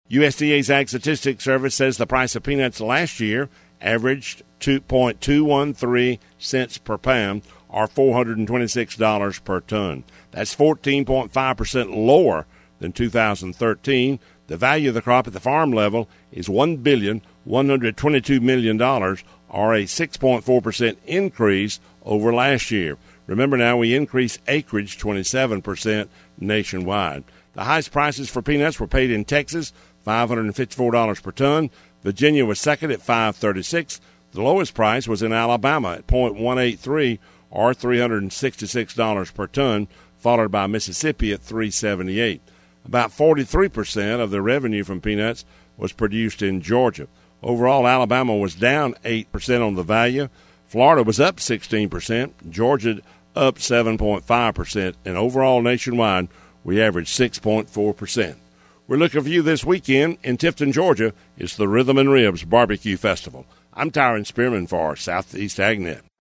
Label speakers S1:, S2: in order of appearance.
S1: USDA's Ag Statistics Service says the price of peanuts last year averaged 2.213 cents per pound, or $426 per ton. That's 14.5% lower than 2013. The value of the crop at the farm level is $1,122 million, or a 6.4% increase over last year. Remember now, we increased acreage 27% nationwide. The highest prices for peanuts were paid in Texas, $554 per ton. Virginia was second at $536. The lowest price was in Alabama at .183, or $366 per ton, followed by Mississippi at $378. About 43% of the revenue from peanuts was produced in Georgia. Overall, Alabama was down 8% on the value. Florida was up 16%. Georgia up 7.5%. And overall, nationwide, we averaged 6.4%. We're looking for you this weekend in Tifton, Georgia. It's the Rhythm and Ribs Barbecue Festival. I'm Tyron Spearman for Southeast AgNet.